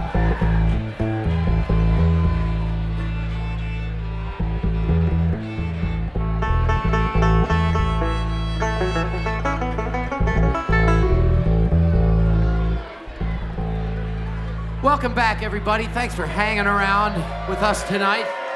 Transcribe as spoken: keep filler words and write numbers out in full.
Welcome back, everybody. Thanks for hanging around with us tonight.